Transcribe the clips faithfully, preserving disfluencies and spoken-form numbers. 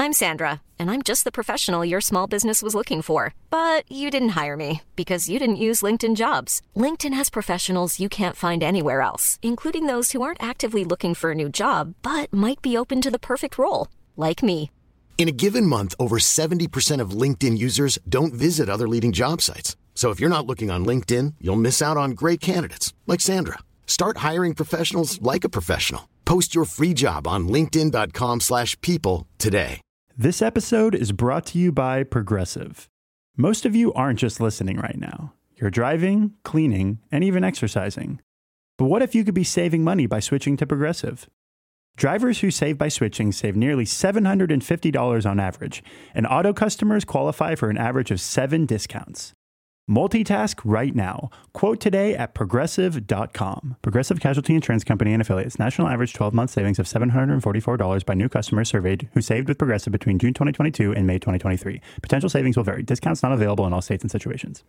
I'm Sandra, and I'm just the professional your small business was looking for. But you didn't hire me because you didn't use LinkedIn Jobs. LinkedIn has professionals you can't find anywhere else, including those who aren't actively looking for a new job, but might be open to the perfect role, like me. In a given month, over seventy percent of LinkedIn users don't visit other leading job sites. So if you're not looking on LinkedIn, you'll miss out on great candidates like Sandra. Start hiring professionals like a professional. Post your free job on linkedin.com slash people today. This episode is brought to you by Progressive. Most of you aren't just listening right now. You're driving, cleaning, and even exercising. But what if you could be saving money by switching to Progressive? Drivers who save by switching save nearly seven hundred fifty dollars on average, and auto customers qualify for an average of seven discounts. Multitask right now. Quote today at progressive dot com. Progressive Casualty Insurance Company and Affiliates. National average twelve-month savings of seven hundred forty-four dollars by new customers surveyed who saved with Progressive between June twenty twenty-two and May twenty twenty-three. Potential savings will vary. Discounts not available in all states and situations.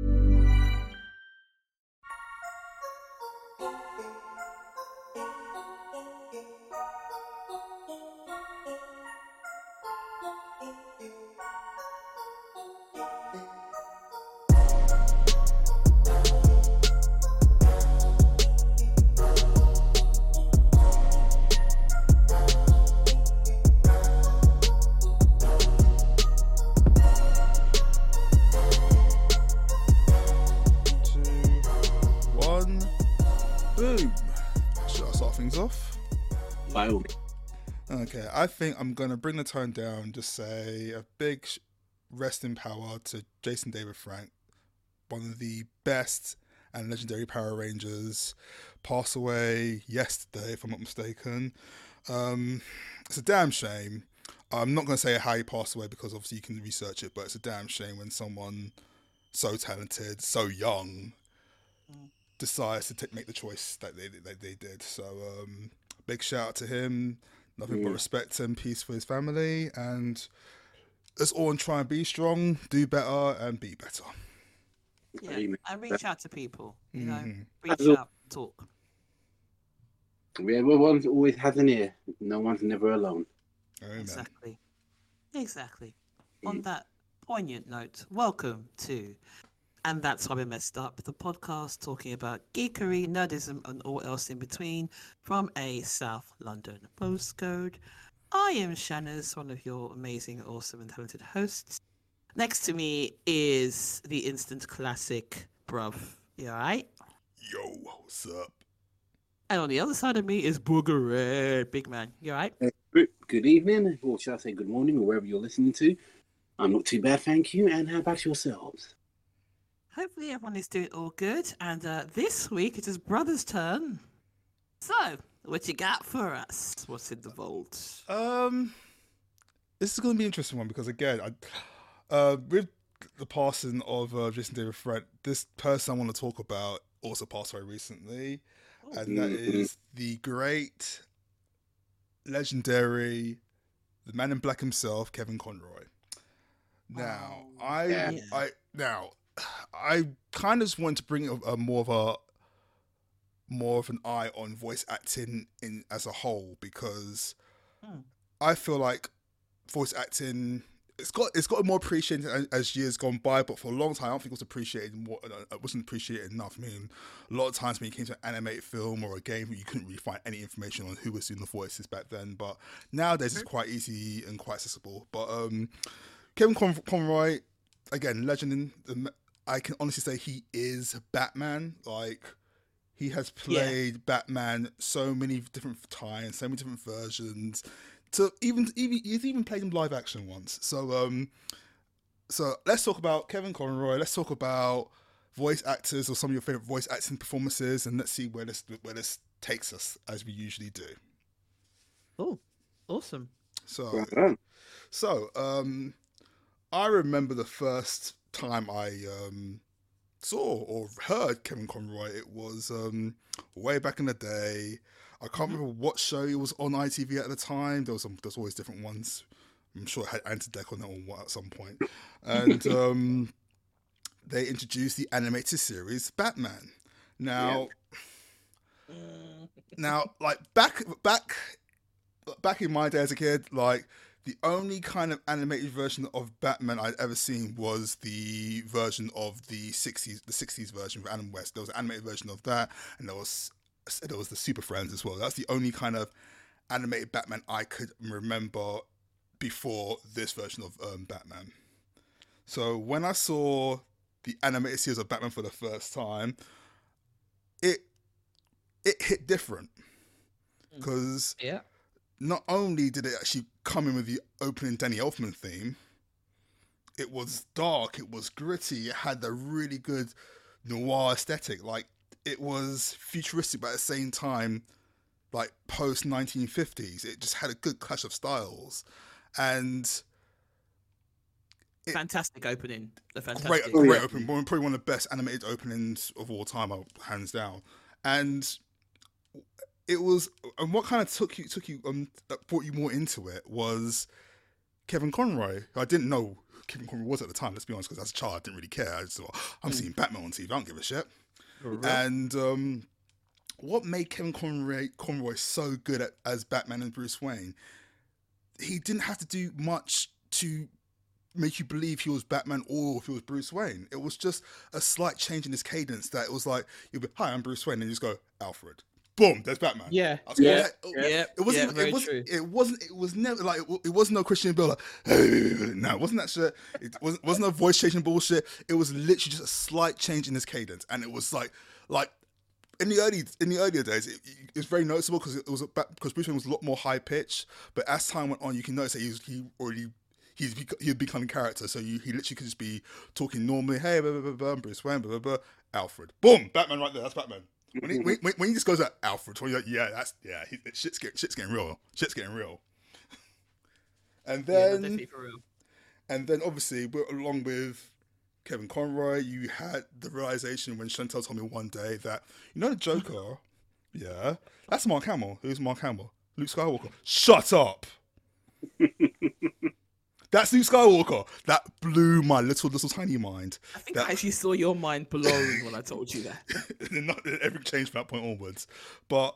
Okay, I think I'm going to bring the tone down, just say a big rest in power to Jason David Frank, one of the best and legendary Power Rangers, passed away yesterday, if I'm not mistaken. Um, it's a damn shame. I'm not going to say how he passed away because obviously you can research it, but it's a damn shame when someone so talented, so young, decides to t- make the choice that they, that they did. So um, big shout out to him. Nothing yeah. but respect and peace for his family, and let's all try and be strong, do better, and be better. Yeah, and reach out to people. You know, Mm-hmm. reach out, talk. Yeah, everyone always has an ear. No one's never alone. Amen. Exactly, exactly. Mm. On that poignant note, welcome to And That's Why We Messed Up, the podcast talking about geekery, nerdism, and all else in between from a South London postcode. I am Shanners, one of your amazing, awesome, and talented hosts. Next to me is the instant classic, bruv. You alright? Yo, what's up? And on the other side of me is Booger Red, big man. You alright? Good evening, or should I say good morning, or wherever you're listening to. I'm not too bad, thank you. And how about yourselves? Hopefully everyone is doing all good, and uh, this week it is Brother's turn. So, what you got for us? What's in the vault? Um, this is going to be an interesting one because again, I, uh, with the passing of uh, Jason David Frank, this person I want to talk about also passed away recently, oh. and that mm-hmm. is the great, legendary, the Man in Black himself, Kevin Conroy. Now, oh, I, yeah. I now. I kind of just wanted to bring a, a more of a more of an eye on voice acting in as a whole because hmm. I feel like voice acting it's got it's got more appreciated as, as years gone by, but for a long time I don't think it was appreciated more. It wasn't appreciated enough. I mean, a lot of times when you came to an animated film or a game, you couldn't really find any information on who was doing the voices back then. But nowadays it's quite easy and quite accessible. But um, Kevin Con- Conroy, again, legend in the. I can honestly say he is Batman. Like, he has played yeah. Batman so many different times, so many different versions. To even, even he's even played him live action once. So, um, so let's talk about Kevin Conroy. Let's talk about voice actors or some of your favorite voice acting performances, and let's see where this where this takes us, as we usually do. Oh, awesome! So, so um, I remember the first time I um, saw or heard Kevin Conroy. It was um, way back in the day. I can't remember what show it was on I T V at the time. There was some, there's always different ones. I'm sure it had Antideck on it or what at some point. And um, they introduced the animated series Batman. Now, yeah. now, like back back back in my day as a kid, like the only kind of animated version of Batman I'd ever seen was the version of the sixties, the sixties version of Adam West. There was an animated version of that, and there was there was the Super Friends as well. That's the only kind of animated Batman I could remember before this version of um, Batman. So when I saw the animated series of Batman for the first time, it it hit different because yeah. not only did it actually come in with the opening Danny Elfman theme, it was dark, it was gritty, it had a really good noir aesthetic. Like, it was futuristic, but at the same time, like, post nineteen fifties. It just had a good clash of styles. And It, fantastic opening. The fantastic. Great, great oh, yeah. opening. Probably one of the best animated openings of all time, hands down. And it was, and what kind of took you, took you, um, brought you more into it was Kevin Conroy. I didn't know who Kevin Conroy was at the time, let's be honest, because as a child, I didn't really care. I just thought, oh, I'm mm. seeing Batman on T V, I don't give a shit. Oh, really? And um, what made Kevin Conroy, Conroy so good at, as Batman and Bruce Wayne, he didn't have to do much to make you believe he was Batman or if he was Bruce Wayne. It was just a slight change in his cadence that it was like, you'd be, hi, I'm Bruce Wayne, and you just go, Alfred. Boom, there's Batman. Yeah, I was yeah, like, yeah. It wasn't. Yeah, it wasn't. true. It wasn't. It was never like. It, it wasn't no Christian Bale. Like, hey, no, it wasn't that shit. It wasn't. Wasn't no voice changing bullshit. It was literally just a slight change in his cadence, and it was like, like in the early in the earlier days, it, it was very noticeable because it was because Bruce Wayne was a lot more high pitched. But as time went on, you can notice that he was he already. He's he'd become character, so you, he literally could just be talking normally. Hey, blah, blah, blah, blah, Bruce Wayne, blah, blah, blah, Alfred. Boom, Batman right there. That's Batman. When he, when, when he just goes at Alfred, when you're like, yeah, that's yeah, he, shit's getting shit's getting real. Shit's getting real. And then, yeah, for real. and then obviously, along with Kevin Conroy, you had the realization when Chantal told me one day that you know the Joker, yeah, that's Mark Hamill. Who's Mark Hamill? Luke Skywalker. Shut up. That's Luke Skywalker. That blew my little, little tiny mind. I think that... I actually saw your mind blown when I told you that. Not everything changed from that point onwards. But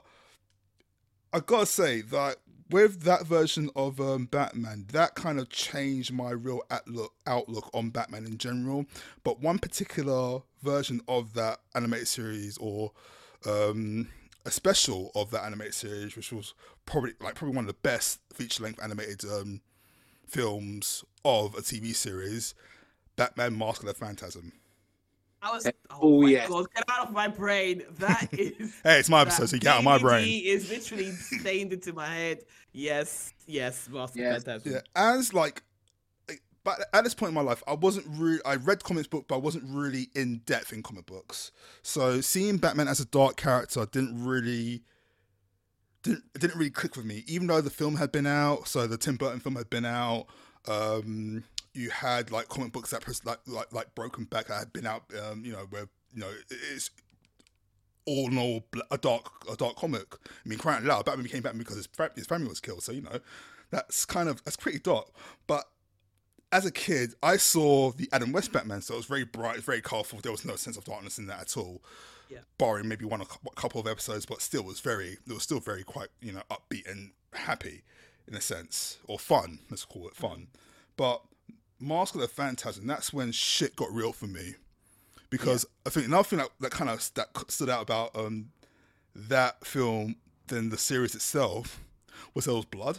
I gotta say that with that version of um, Batman, that kind of changed my real outlook, outlook on Batman in general. But one particular version of that animated series, or um, a special of that animated series, which was probably like probably one of the best feature-length animated um, films of a T V series, Batman Mask of the Phantasm. I was, oh, oh my yeah. God, get out of my brain. That is... Hey, it's my episode, so you get out of my brain. D V D is literally stained into my head. Yes, yes, Mask yes. of the Phantasm. Yeah, as like, but at this point in my life, I wasn't really, I read comics book, but I wasn't really in depth in comic books. So seeing Batman as a dark character didn't really... Didn't, it didn't really click with me, even though the film had been out. So the Tim Burton film had been out. Um, you had like comic books that like like like Broken Back that had been out. Um, you know, where you know it's all in all a dark a dark comic. I mean, crying out loud, Batman became Batman because his his family was killed. So you know, that's kind of that's pretty dark. But as a kid, I saw the Adam West Batman, so it was very bright, very colourful. There was no sense of darkness in that at all. Yeah. Barring maybe one a couple of episodes, but still was very, it was still very quite, you know, upbeat and happy in a sense, or fun, let's call it fun. But Mask of the Phantasm, that's when shit got real for me. Because yeah. I think another thing that, that kind of that stood out about um, that film than the series itself was there was blood.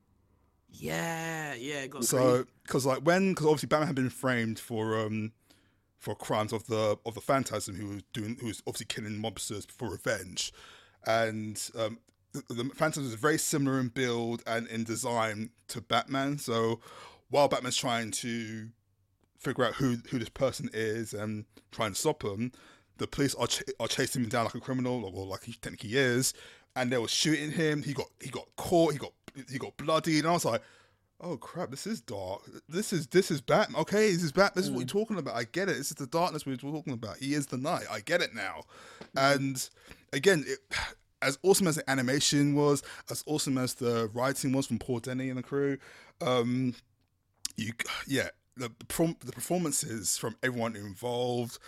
Yeah, yeah, it got so, because like when, because obviously Batman had been framed for, um, for crimes of the of the Phantasm, who was doing, who was obviously killing mobsters for revenge, and um, the, the Phantasm is very similar in build and in design to Batman. So while Batman's trying to figure out who who this person is and trying to stop him, the police are ch- are chasing him down like a criminal, or like he technically is, and they were shooting him. He got he got caught. He got he got bloodied, and I was like, oh crap, this is dark. This is this is Batman. Okay, this is Batman. This is what you're talking about. I get it. This is the darkness we're talking about. He is the night. I get it now. Mm. And again, it, as awesome as the animation was, as awesome as the writing was from Paul Dini and the crew, um, you yeah, the the performances from everyone involved.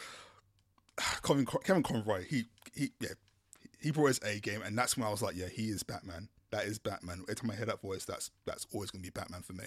Kevin, Kevin Conroy, he he yeah, he brought his A game, and that's when I was like, yeah, he is Batman. that is Batman. Every time I hear that voice, that's that's always going to be Batman for me.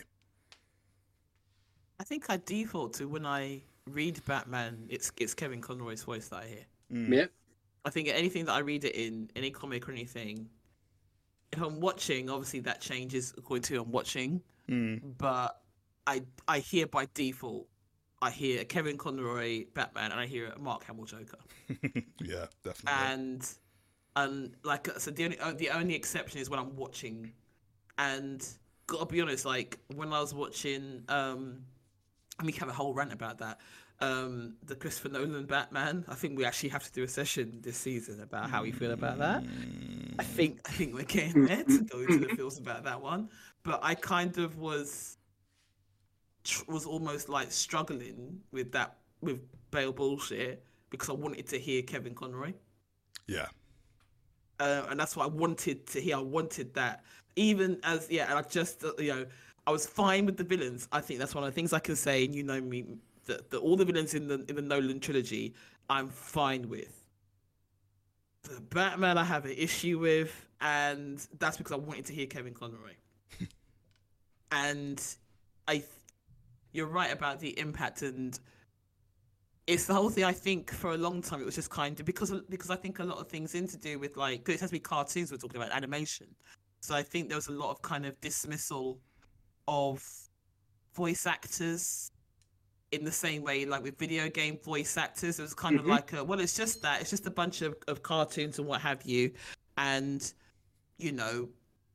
I think I default to when I read Batman, it's it's Kevin Conroy's voice that I hear. Mm. Yep. I think anything that I read it in, any comic or anything, if I'm watching, obviously that changes according to who I'm watching. Mm. But I I hear by default, I hear a Kevin Conroy Batman and I hear a Mark Hamill Joker. Yeah, definitely. And and like so the only the only exception is when I'm watching, and gotta be honest, like when I was watching, um, and we can have a whole rant about that. Um, the Christopher Nolan Batman. I think we actually have to do a session this season about how we feel about that. I think I think we're getting there to go into the feels about that one. But I kind of was was almost like struggling with that with Bale bullshit because I wanted to hear Kevin Conroy. Yeah. Uh, and that's what I wanted to hear. I wanted that, even as yeah. And I just uh, you know I was fine with the villains. I think that's one of the things I can say. And you know me. The, the, all the villains in the in the Nolan trilogy, I'm fine with. The Batman I have an issue with, and that's because I wanted to hear Kevin Conroy. And I, you're right about the impact, and it's the whole thing. I think for a long time it was just kind of because because I think a lot of things in to do with like cause it has to be cartoons. We're talking about animation, so I think there was a lot of kind of dismissal of voice actors. In the same way, like with video game voice actors, it was kind mm-hmm. of like, a, well, it's just that. It's just a bunch of, of cartoons and what have you. And, you know,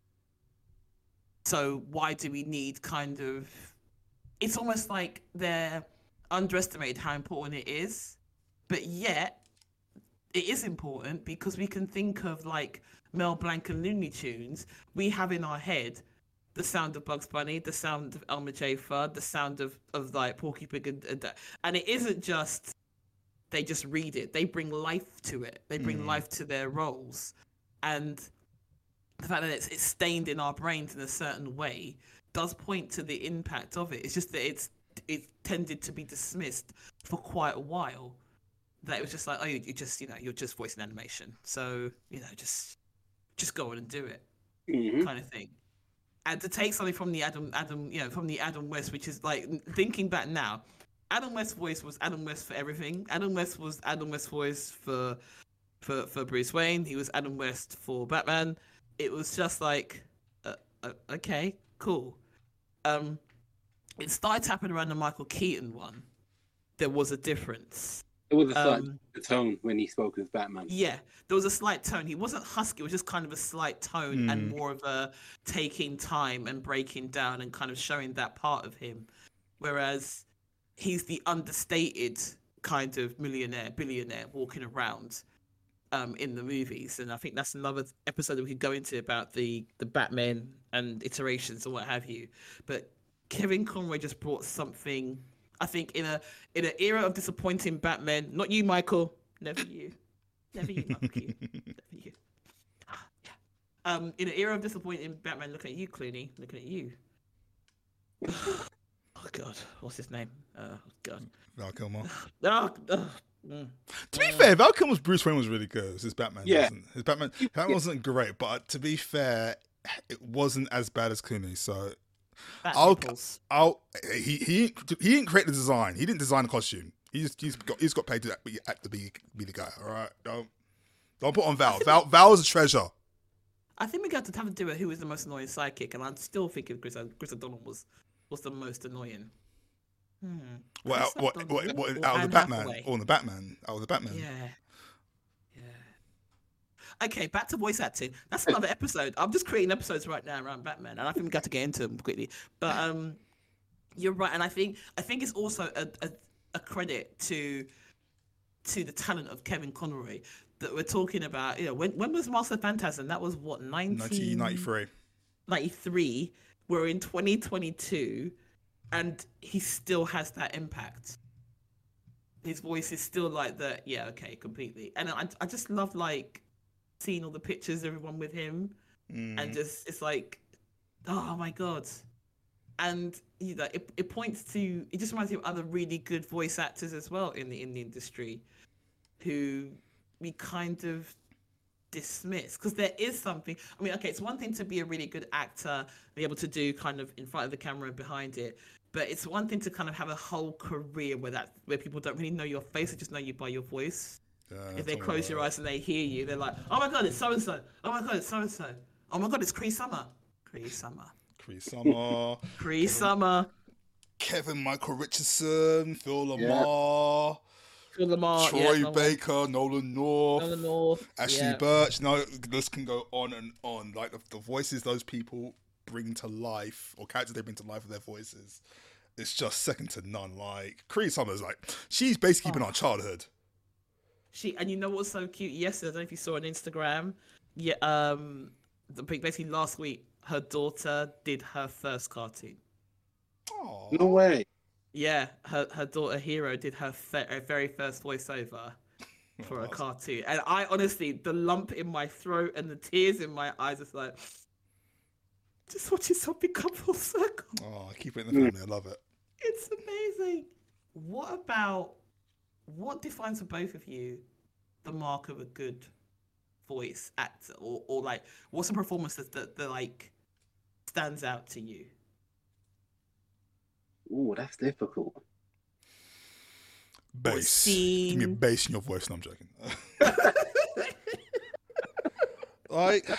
so why do we need kind of... It's almost like they're underestimated how important it is. But yet, it is important because we can think of, like, Mel Blanc and Looney Tunes. We have in our head... the sound of Bugs Bunny, the sound of Elmer J. Fudd, the sound of, of like Porky Pig, and, and, and it isn't just they just read it; they bring life to it. They bring mm. life to their roles, and the fact that it's, it's stained in our brains in a certain way does point to the impact of it. It's just that it's it tended to be dismissed for quite a while. That it was just like, oh, you, you just you know you're just voicing animation, so you know just just go on and do it, mm-hmm. kind of thing. And to take something from the Adam, Adam, you know, from the Adam West, which is like thinking back now, Adam West's voice was Adam West for everything. Adam West was Adam West's voice for, for, for Bruce Wayne. He was Adam West for Batman. It was just like, uh, uh, okay, cool. Um, it started happening around the Michael Keaton one. There was a difference. It was a slight um, tone when he spoke as Batman. Yeah, there was a slight tone. He wasn't husky. It was just kind of a slight tone mm. and more of a taking time and breaking down and kind of showing that part of him. Whereas he's the understated kind of millionaire, billionaire walking around um, in the movies. And I think that's another episode that we could go into about the, the Batman and iterations and what have you. But Kevin Conroy just brought something... I think in a in an era of disappointing Batman, not you, Michael, never you, never you, Michael Keaton, never you. Yeah. Um, in an era of disappointing Batman, looking at you, Clooney, looking at you. Oh God, what's his name? Oh God, Val Kilmer. Oh, oh, mm. To be uh, fair, Val Kilmer's Bruce Wayne was really good. His Batman, yeah. wasn't. His Batman, Batman wasn't great, but to be fair, it wasn't as bad as Clooney. So. I'll, I'll, he he he didn't create the design. He didn't design the costume. He just he's got he's got paid to be to be be the guy. All right, don't don't put on Val. Val Val is a treasure. I think we got to have to do a who is the most annoying sidekick, and I'm still thinking Chris Chris O'Donnell was was the most annoying. Hmm. Well, what what, what, what out of the Batman? Hathaway. Or the Batman? Out of the Batman? Yeah. Okay, back to voice acting. That's another episode. I'm just creating episodes right now around Batman, and I think we got to get into them quickly. But um, you're right, and I think I think it's also a, a, a credit to to the talent of Kevin Conroy that we're talking about. You know, when when was Master of Phantasm? That was what nineteen ninety-three ninety-three We're in twenty twenty-two, and he still has that impact. His voice is still like that. Yeah, okay, completely. And I I just love like. Seeing all the pictures, everyone with him, mm. and just it's like, oh my god, and you know, it, it points to it just reminds me of other really good voice actors as well in the in the industry, who we kind of dismissed, because there is something. I mean, okay, it's one thing to be a really good actor, be able to do kind of in front of the camera and behind it, but it's one thing to kind of have a whole career where that where people don't really know your face, they just know you by your voice. Yeah, if they tell me close about your it. eyes and they hear you, they're like, oh my god, it's so and so. Oh my god, it's so and so. Oh my god, it's Cree Summer. Cree Summer. Cree Summer, Cree Summer. Kevin Michael Richardson, Phil Lamar, Phil Lamar, Troy yeah, Baker, Nolan North, Nolan North, Ashley yeah. Birch. No, this can go on and on. Like the, the voices those people bring to life, or characters they bring to life with their voices, it's just second to none. Like Cree Summer's like, she's basically been Oh. our childhood. She and you know what's so cute? Yesterday, I don't know if you saw on Instagram. Yeah, um, the, basically last week, her daughter did her first cartoon. Aw. No way. Yeah, her her daughter Hero did her, fe- her very first voiceover for a that's- cartoon, and I honestly, the lump in my throat and the tears in my eyes, is like, just watching something come full circle. Oh, keep it in the family. I love it. It's amazing. What about what defines for both of you the mark of a good voice actor, or, or like what's a performance that, that that like stands out to you? Ooh, that's difficult. Bass. Give me a scene? bass in your voice. No, I'm joking. Like,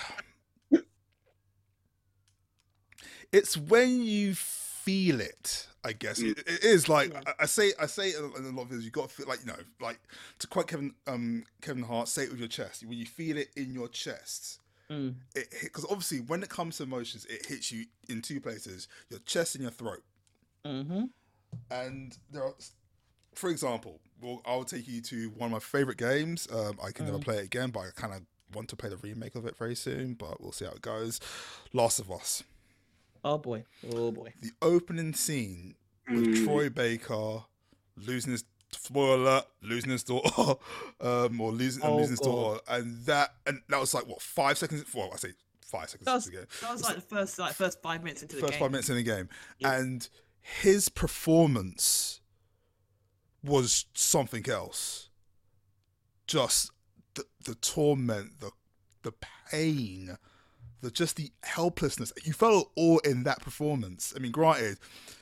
it's when you feel it. I guess it, it is like Yeah. I, I say. I say in a lot of videos, you got to feel like, you know, like to quote Kevin um Kevin Hart, say it with your chest. When you feel it in your chest, Mm. it because obviously when it comes to emotions, it hits you in two places: your chest and your throat. Mm-hmm. And there are, for example, well, I'll take you to one of my favorite games. Um, I can never play it again, but I kind of want to play the remake of it very soon. But we'll see how it goes. Last of Us. Oh boy. Oh boy. The opening scene with Mm. Troy Baker losing his spoiler alert, losing his daughter, um, or losing, um, Oh, losing his God. daughter, and that and that was like what five seconds. Well, I say five seconds That was, into the game. that was like the first like first five minutes into the First game. five minutes in the game, Yeah. and his performance was something else. Just the the torment, the the pain, the just the helplessness. You felt all in that performance. I mean, granted,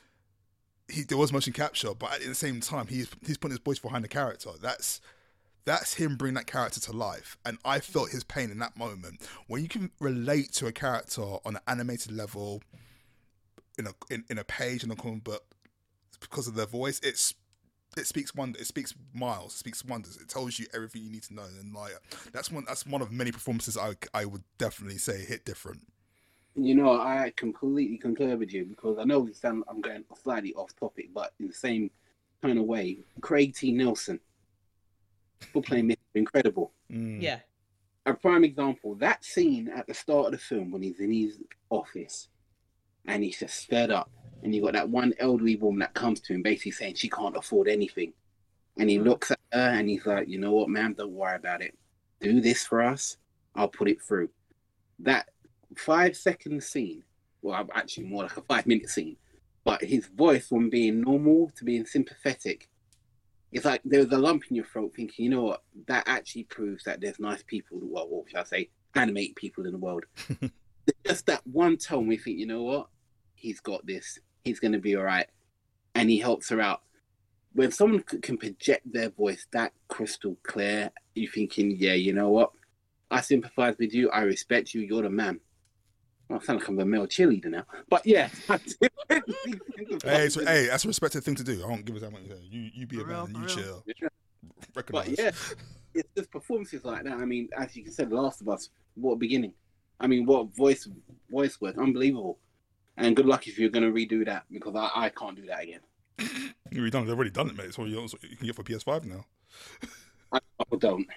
he there was motion capture, but at the same time, he's he's putting his voice behind the character. That's that's him bringing that character to life, and I felt his pain in that moment. When you can relate to a character on an animated level, in a in, in a page in a comic book, because of their voice, it's it speaks wonder. It speaks miles. It speaks wonders. It tells you everything you need to know. And like that's one that's one of many performances I I would definitely say hit different. You know, I completely concur with you because I know we sound, I'm going slightly off topic, but in the same kind of way, Craig T. Nelson for playing Mister Incredible. Mm. Yeah. A prime example, that scene at the start of the film when he's in his office and he's just fed up, and you got that one elderly woman that comes to him basically saying she can't afford anything. And he Mm. looks at her and he's like, you know what, ma'am, don't worry about it. Do this for us. I'll put it through. That five second scene, well, actually more like a five minute scene, but his voice from being normal to being sympathetic, it's like there was a lump in your throat thinking, you know what, that actually proves that there's nice people, well, or shall I say, animate people in the world. Just that one tone, we think, you know what, he's got this, he's going to be all right, and he helps her out. When someone c- can project their voice that crystal clear, you're thinking, yeah, you know what, I sympathize with you, I respect you, you're the man. I sound like I'm a male cheerleader now, but yeah. I definitely sympathise Hey, so, with hey, that's a respected thing to do. I don't give a damn what you say. You you be a For real, man, for you real. chill. Yeah. Recognize. But yeah, it's just performances like that. I mean, as you said, Last of Us, what a beginning. I mean, what voice voice work, unbelievable. And good luck if you're going to redo that, because I, I can't do that again. You've already done it. They've already done it, mate. So you, also, you can get for P S five now. I, I don't.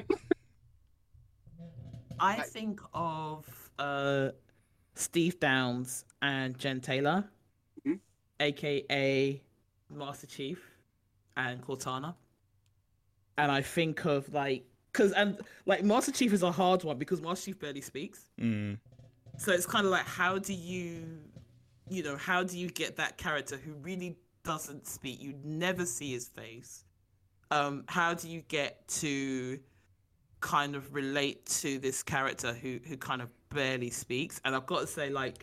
I think of uh, Steve Downs and Jen Taylor, Mhm. aka Master Chief and Cortana, and I think of like, cause and like Master Chief is a hard one because Master Chief barely speaks, Mm. so it's kind of like, how do you, you know, how do you get that character who really doesn't speak? You never see his face. Um, how do you get to kind of relate to this character who who kind of barely speaks. And I've got to say, like,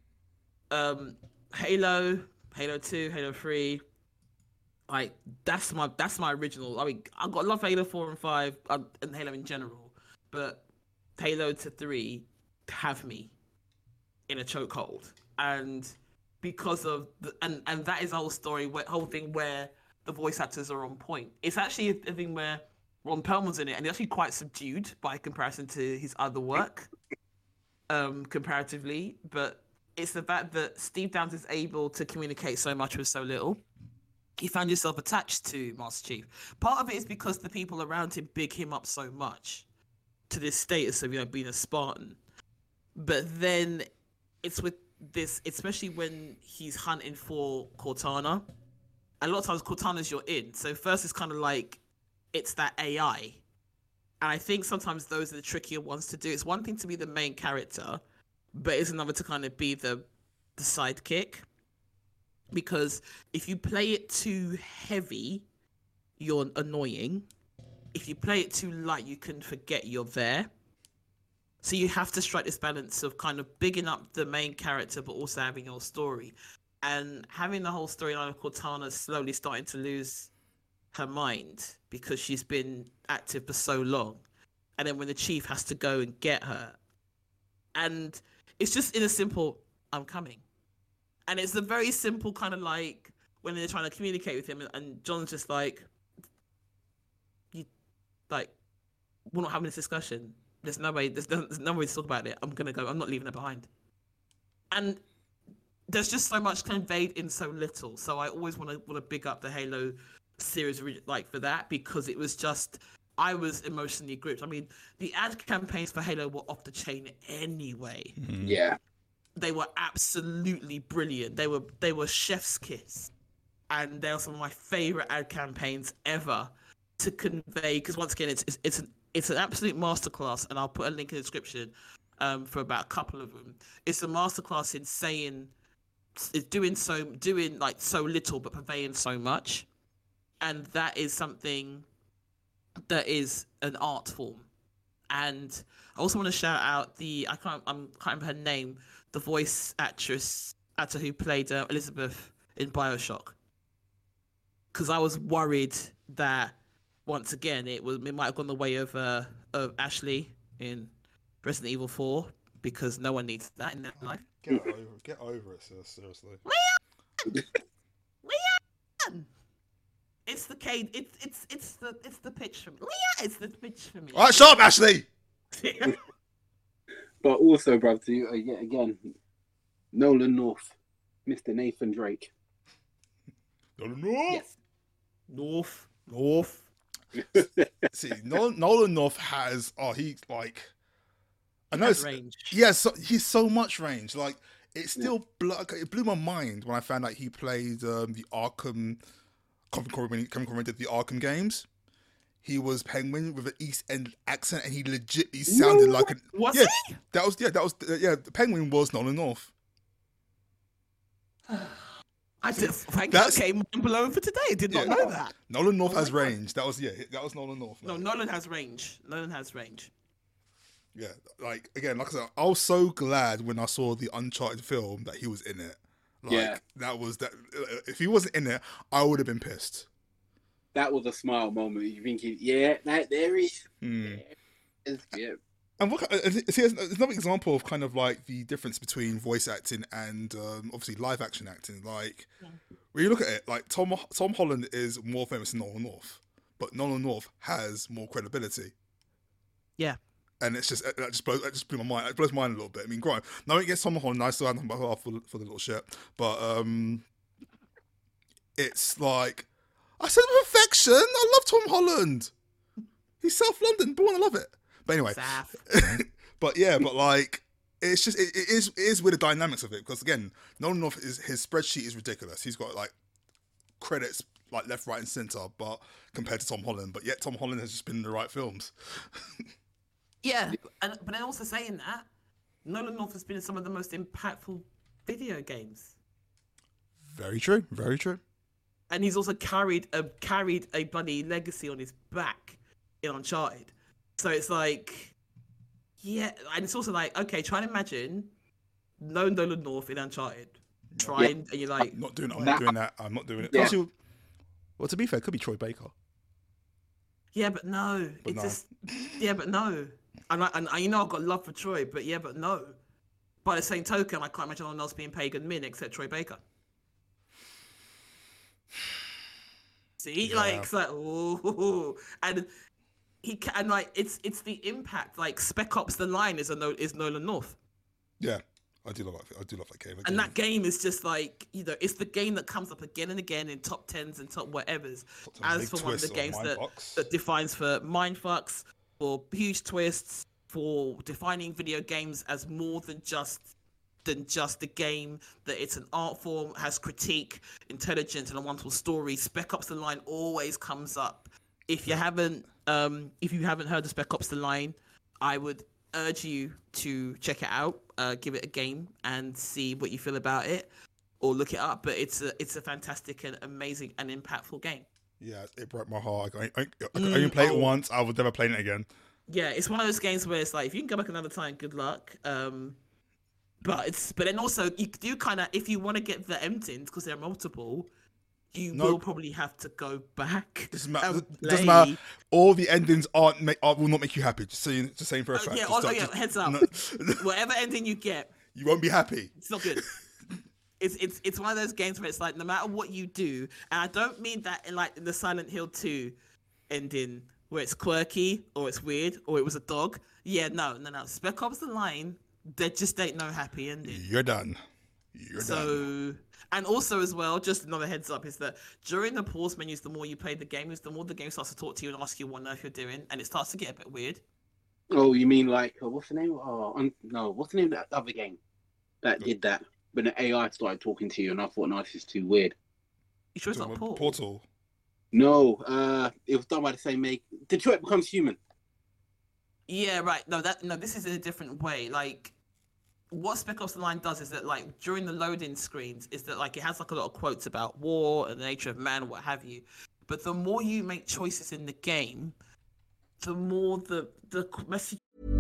um, Halo, Halo two, Halo three, like that's my that's my original. I mean, I got love Halo four and five uh, and Halo in general, but Halo to three have me in a chokehold, and because of the, and and that is the whole story, where, whole thing where the voice actors are on point. It's actually a, a thing where Ron Perlman's in it, and he's actually quite subdued by comparison to his other work, um, comparatively. But it's the fact that Steve Downes is able to communicate so much with so little. He found himself attached to Master Chief. Part of it is because the people around him big him up so much to this status of, you know, being a Spartan. But then it's with this, especially when he's hunting for Cortana. A lot of times Cortana's you're in. So first it's kind of like, it's that A I. And I think sometimes those are the trickier ones to do. It's one thing to be the main character, but it's another to kind of be the, the sidekick. Because if you play it too heavy, you're annoying. If you play it too light, you can forget you're there. So you have to strike this balance of kind of bigging up the main character, but also having your story. And having the whole storyline of Cortana slowly starting to lose her mind because she's been active for so long. And then when the chief has to go and get her. And it's just in a simple, I'm coming. And it's a very simple kind of like, when they're trying to communicate with him, and John's just like, you, like, we're not having this discussion. There's no way, there's no, there's no way to talk about it. I'm going to go, I'm not leaving her behind. And there's just so much conveyed in so little. So I always want to want to big up the Halo series, like, for that, because it was just, I was emotionally gripped. I mean, the ad campaigns for Halo were off the chain anyway. Mm-hmm. Yeah. They were absolutely brilliant. They were they were chef's kiss. And they are some of my favorite ad campaigns ever to convey, because once again, it's, it's, it's an It's an absolute masterclass, and I'll put a link in the description um, for about a couple of them. It's a masterclass in saying, it's doing so, doing like so little, but conveying so much, and that is something that is an art form. And I also want to shout out the I can't I'm can't remember her name, the voice actress actor who played uh, Elizabeth in BioShock, because I was worried that, once again, it was it might have gone the way of uh, of Ashley in Resident Evil four, because no one needs that in their life. Get over, get over it, sis, seriously. Leon! Leon! It's the Cade. It's it's it's the it's the pitch for me. Leon! It's the pitch for me. All right, shut up, Ashley. But also, bruv, to uh, yet again, Nolan North, Mister Nathan Drake. Nolan North. Yes. North. North. See, Nolan, Nolan North has, oh, he like, I know, it's, range. Yeah, so, he's so much range. Like, it still blew, it blew my mind when I found out he played um, the Arkham. Kevin Conroy, Kevin Conroy did the Arkham games. He was Penguin with an East End accent, and he legitimately sounded no, like a. Was yeah, he? That was yeah, that was yeah. The Penguin was Nolan North. I did. Thank That's- God, came below for today. I did not Yeah. know that. Nolan North Oh has my God. range. That was yeah, that was Nolan North. No, man. Nolan has range. Nolan has range. Yeah, like again, like I said, I was so glad when I saw the Uncharted film that he was in it. Like, Yeah. that was that. If he wasn't in it, I would have been pissed. That was a smile moment. You thinking, yeah, that there he is. Mm. Yeah. yeah. And what, uh, see, there's another example of kind of like the difference between voice acting and um, obviously live action acting. Like, yeah. when you look at it, like Tom Tom Holland is more famous than Nolan North, but Nolan North has more credibility. Yeah. And it's just, that just blows, that just blew my mind. It blows my mind a little bit. I mean, growing no one gets Tom Holland, I still have him for, for the little shit. But um, it's like, I said perfection. I love Tom Holland. He's South London, born, I love it. But anyway, but yeah, but like, it's just, it, it is it is with the dynamics of it. Because again, Nolan North, is, his spreadsheet is ridiculous. He's got like credits like left, right, and centre, but compared to Tom Holland, but yet Tom Holland has just been in the right films. Yeah, and but then also saying that, Nolan North has been in some of the most impactful video games. Very true, very true. And he's also carried a carried a bloody legacy on his back in Uncharted. So it's like, yeah, and it's also like, okay, try and imagine no Nolan North in Uncharted. Try Yeah. and, and you're like, I'm not doing. I'm That- not doing that. I'm not doing it. Yeah. Plus you- well, to be fair, it could be Troy Baker. yeah, but no, But it no. just, yeah, but no. And I, and I, you know, I've got love for Troy, but yeah, but no. By the same token, I can't imagine anyone else being Pagan Min except Troy Baker. See, Yeah. like, it's like, ooh, and he can, and like, it's it's the impact. Like, Spec Ops: The Line is a no, is Nolan North. Yeah, I do love that. I do love that game. And that game is just like, you know, it's the game that comes up again and again in top tens and top whatevers. Top ten As big for one of the twists or games that, mindfucks. that defines for mindfucks, for huge twists, for defining video games as more than just than just a game, that it's an art form, has critique, intelligence, and a wonderful story. Spec Ops: The Line always comes up. If you haven't, um, if you haven't heard of Spec Ops: The Line, I would urge you to check it out, uh, give it a game, and see what you feel about it, or look it up. But it's a it's a fantastic and amazing and impactful game. Yeah, it broke my heart. I, I, I, I Mm, only played oh. it once. I would never play it again. Yeah, it's one of those games where it's like, if you can go back another time, good luck. Um, but it's but then also you do kind of, if you want to get the endings, because there are multiple, you No. will probably have to go back. Doesn't matter. and Doesn't play. matter. All the endings aren't make, are, will not make you happy. Just saying, just saying for a Oh, fact. yeah, Just also, don't- yeah, just- heads up. no, Whatever ending you get, you won't be happy. it's not good. It's it's it's one of those games where it's like, no matter what you do, and I don't mean that in like in the Silent Hill two ending where it's quirky or it's weird or it was a dog. Yeah, no, no, no. Spec Ops: The Line, there just ain't no happy ending. You're done. You're done. So, and also as well, just another heads up is that during the pause menus, the more you play the game, is the more the game starts to talk to you and ask you what on earth you're doing, and it starts to get a bit weird. Oh, you mean like uh, what's the name? Oh, um, no, what's the name of that other game that did that? When the A I started talking to you, and I thought, no, this is too weird. You sure it's not Paul? Portal. No, uh, it was done by the same make. Detroit Becomes Human. Yeah, right. No, that no, this is in a different way. Like, what Spec Ops: The Line does is that, like, during the loading screens, is that like it has like a lot of quotes about war and the nature of man, what have you. But the more you make choices in the game, the more the the message.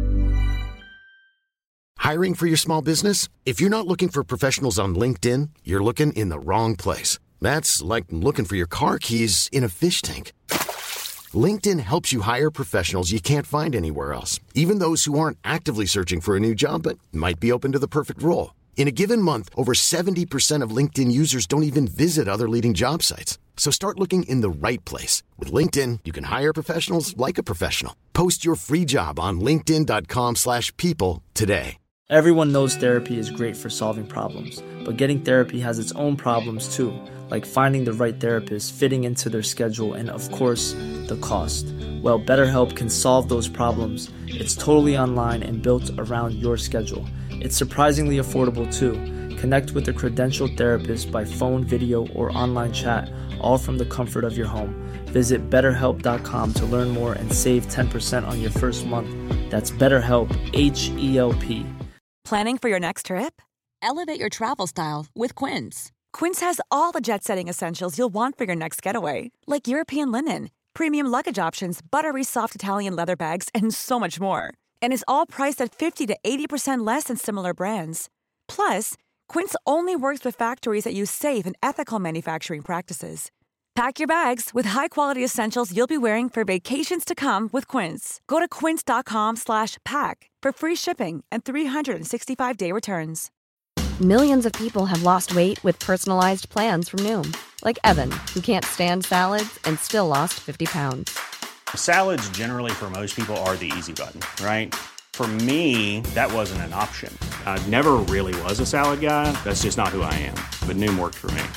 Hiring for your small business? If you're not looking for professionals on LinkedIn, you're looking in the wrong place. That's like looking for your car keys in a fish tank. LinkedIn helps you hire professionals you can't find anywhere else, even those who aren't actively searching for a new job but might be open to the perfect role. In a given month, over seventy percent of LinkedIn users don't even visit other leading job sites. So start looking in the right place. With LinkedIn, you can hire professionals like a professional. Post your free job on linkedin dot com slash people today. Everyone knows therapy is great for solving problems, but getting therapy has its own problems too, like finding the right therapist, fitting into their schedule, and of course, the cost. Well, BetterHelp can solve those problems. It's totally online and built around your schedule. It's surprisingly affordable too. Connect with a credentialed therapist by phone, video, or online chat, all from the comfort of your home. Visit better help dot com to learn more and save ten percent on your first month. That's BetterHelp, H E L P. Planning for your next trip? Elevate your travel style with Quince. Quince has all the jet-setting essentials you'll want for your next getaway, like European linen, premium luggage options, buttery soft Italian leather bags, and so much more. And is all priced at fifty to eighty percent less than similar brands. Plus, Quince only works with factories that use safe and ethical manufacturing practices. Pack your bags with high-quality essentials you'll be wearing for vacations to come with Quince. Go to quince dot com slash pack for free shipping and three sixty-five day returns. Millions of people have lost weight with personalized plans from Noom, like Evan, who can't stand salads and still lost fifty pounds. Salads generally for most people are the easy button, right? For me, that wasn't an option. I never really was a salad guy. That's just not who I am. But Noom worked for me.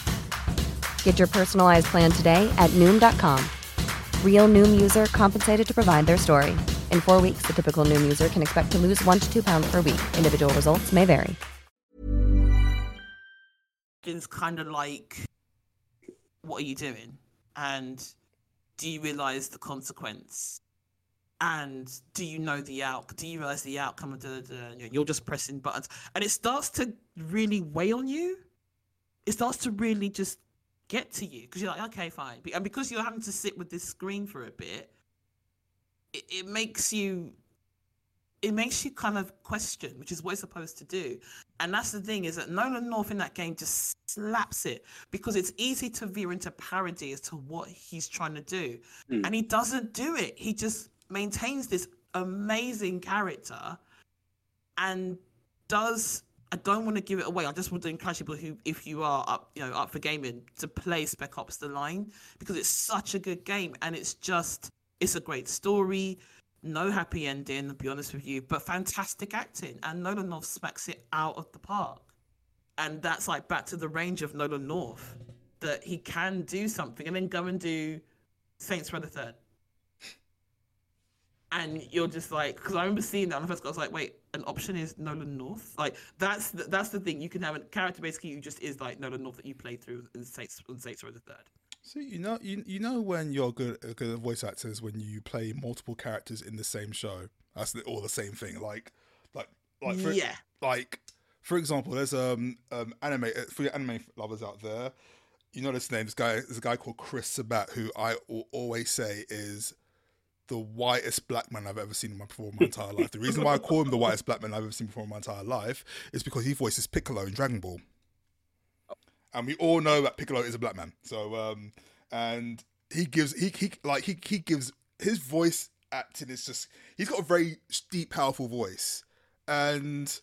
Get your personalized plan today at Noom dot com. Real Noom user compensated to provide their story. In four weeks, the typical Noom user can expect to lose one to two pounds per week. Individual results may vary. It's kind of like, what are you doing? And do you realize the consequence? And do you know the out? Do you realize the outcome of the, the? You're just pressing buttons, and it starts to really weigh on you. It starts to really just get to you because you're like, okay, fine, and because you're having to sit with this screen for a bit, it, it makes you it makes you kind of question, which is what it's supposed to do. And that's the thing, is that Nolan North in that game just slaps it, because it's easy to veer into parody as to what he's trying to do. Mm. And he doesn't do it. He just maintains this amazing character and does... I don't want to give it away. I just want to encourage people who, if you are up, you know, up for gaming, to play Spec Ops: The Line, because it's such a good game, and it's just, it's a great story. No happy ending, to be honest with you, but fantastic acting. And Nolan North smacks it out of the park. And that's like back to the range of Nolan North, that he can do something and then go and do Saints Row the Third. And you're just like, because I remember seeing that, and the first guy was like, wait, an option is Nolan North? Like, that's the, that's the thing. You can have a character basically who just is like Nolan North that you play through in Saints, in Saints Row the Third. So you know, you you know when you're good, good voice actors, when you play multiple characters in the same show, that's the, all the same thing. Like, like, like, for, yeah. Like, for example, there's um um anime for your anime lovers out there. You know this name. This guy, there's a guy called Chris Sabat, who I will always say is the whitest black man I've ever seen in my, before my entire life. The reason why I call him the whitest black man I've ever seen before in my entire life is because he voices Piccolo in Dragon Ball. And we all know that Piccolo is a black man. So, um, and he gives, he, he, like, he, he gives, his voice acting is just, he's got a very deep, powerful voice. And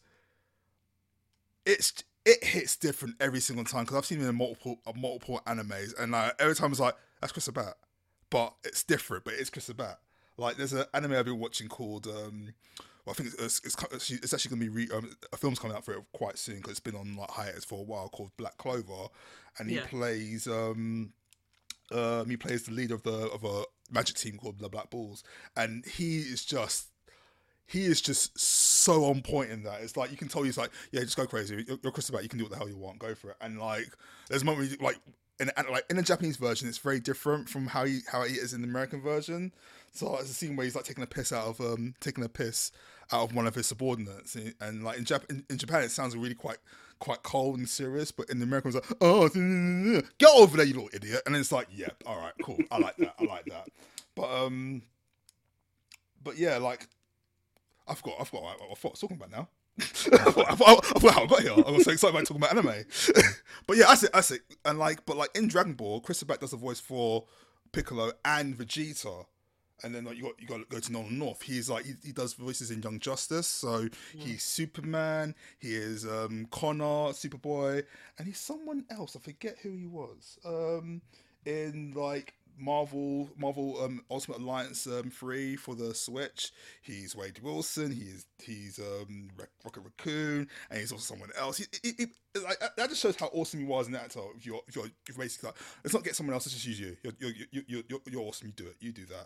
it's, it hits different every single time, because I've seen him in multiple, uh, multiple animes. And like, every time it's like, that's Chris Sabat. But it's different, but it's Chris Sabat. Like, there's an anime I've been watching called, um, well, I think it's, it's, it's, it's actually going to be, re, um, a film's coming out for it quite soon, because it's been on like hiatus for a while, called Black Clover. And he yeah. plays, um, um, he plays the leader of the of a magic team called the Black Bulls. And he is just, he is just so on point in that. It's like, you can tell he's like, yeah, just go crazy. You're, you're Chris Sabat, you can do what the hell you want, go for it. And like, there's a moment where you, like, in, like in the Japanese version, it's very different from how he how he is in the American version. So it's a scene where he's like taking a piss out of um taking a piss out of one of his subordinates, and, and like in, Jap- in, in Japan, it sounds really quite quite cold and serious. But in the American, it's like, oh, get over there, you little idiot. And then it's like, yeah, all right, cool, I like that, I like that. But um, but yeah, like I forgot, I forgot, I forgot what I was talking about now. I forgot how I got here. I was so excited about talking about anime. But yeah, that's it, that's it. And like, but like in Dragon Ball, Chris Sabat does the voice for Piccolo and Vegeta. And then like, you got you got to go to Nolan North. He's like he, he does voices in Young Justice, so yeah. he's Superman. He is um, Connor, Superboy, and he's someone else. I forget who he was. Um, in like Marvel, Marvel um, Ultimate Alliance um, three for the Switch. He's Wade Wilson. He's he's um, Rocket Raccoon, and he's also someone else. He, he, he, like, that just shows how awesome he was in that actor. If you're, if you're, if you're basically like, let's not get someone else. Let's just use you. You're you're you're you're, you're awesome. You do it. You do that.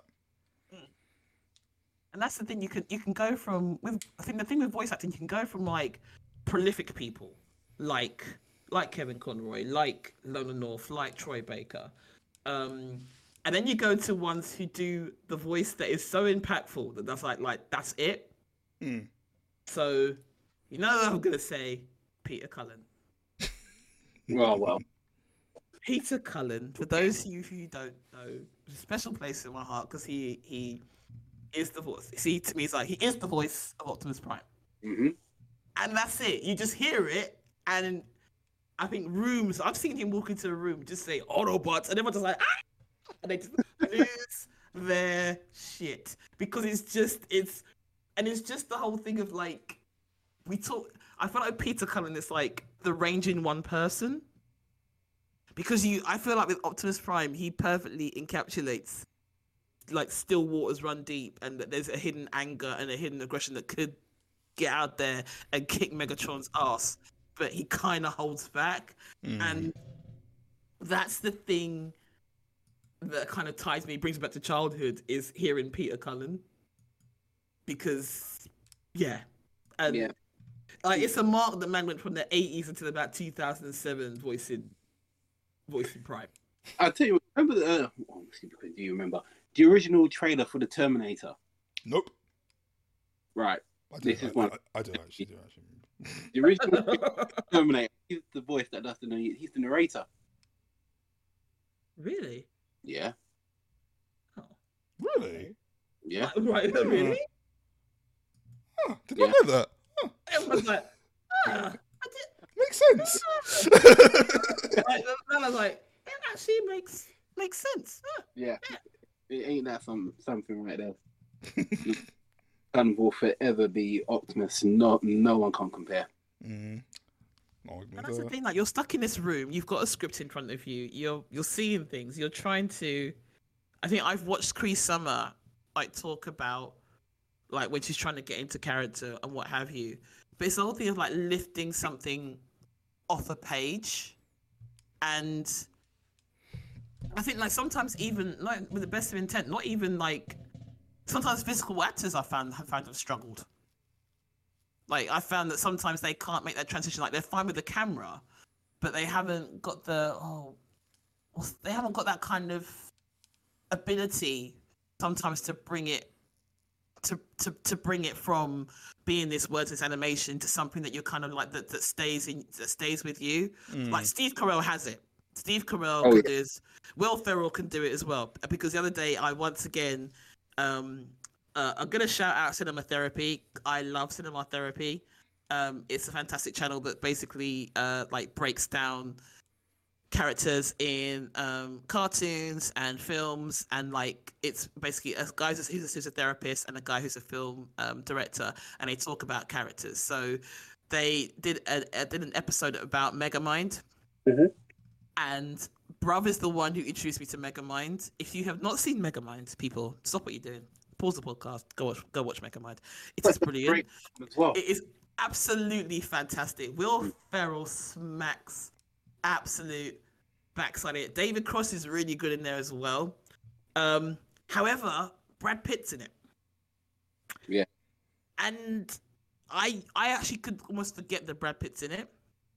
And that's the thing, you can you can go from with I think the thing with voice acting, you can go from like prolific people like like Kevin Conroy, like Nolan North, like Troy Baker, um, and then you go to ones who do the voice that is so impactful that that's like like that's it. Mm. So you know what I'm gonna say, Peter Cullen. Well, well. Peter Cullen, for those of you who don't know, a special place in my heart because he he. is the voice. See, to me, it's like he is the voice of Optimus Prime, mm-hmm. and that's it. You just hear it, and I think rooms. I've seen him walk into a room, just say Autobots, and everyone's just like, ah! And they just lose their shit because it's just it's, and it's just the whole thing of like, we talk. I feel like Peter Cullen is like the range in one person, because you. I feel like with Optimus Prime, he perfectly encapsulates like still waters run deep, and that there's a hidden anger and a hidden aggression that could get out there and kick Megatron's ass, but he kind of holds back. Mm. And that's the thing that kind of ties me, brings me back to childhood, is hearing Peter Cullen, because yeah, and yeah. like it's a mark that man went from the eighties until about two thousand seven voicing voicing Prime. I'll tell you, remember the uh, oh, do you remember the original trailer for the Terminator? Nope. Right. I do, this I, is one. I, I do actually. Do actually. The original Terminator. He's the voice that does the. He's the narrator. Really? Yeah. Oh. Really? Yeah. Right, really? Huh, did yeah. not know that. Huh. It was like, ah, I did. Makes sense. Like, then I was like, it actually makes makes sense. Huh. Yeah. yeah. It ain't that some something right there. Son will forever be Optimus. No, no one can compare. Mm. Oh, and that's the thing. Like, you're stuck in this room. You've got a script in front of you. You're you're seeing things. You're trying to. I think I've watched Cree Summer like talk about like when she's trying to get into character and what have you. But it's the whole thing of like lifting something off a page, and I think like sometimes even like with the best of intent, not even like sometimes physical actors I found have found have struggled. Like I found that sometimes they can't make that transition. Like they're fine with the camera, but they haven't got the oh, they haven't got that kind of ability sometimes to bring it to to to bring it from being this wordless animation to something that you're kind of like that that stays in that stays with you. Mm. Like Steve Carell has it. Steve Carell oh, yeah. is Will Ferrell can do it as well. Because the other day I once again um uh, I'm gonna shout out Cinema Therapy. I love Cinema Therapy. Um, it's a fantastic channel that basically uh like breaks down characters in um cartoons and films, and like it's basically a guy who's, who's a therapist and a guy who's a film um director, and they talk about characters. So they did a, a did an episode about Megamind, mm-hmm. and Bruv is the one who introduced me to Megamind. If you have not seen Megamind, people, stop what you're doing, pause the podcast, go watch go watch Megamind. It is brilliant. As well. It is absolutely fantastic. Will Ferrell smacks absolute backside it. David Cross is really good in there as well. Um, however, Brad Pitt's in it. Yeah. And I I actually could almost forget that Brad Pitt's in it.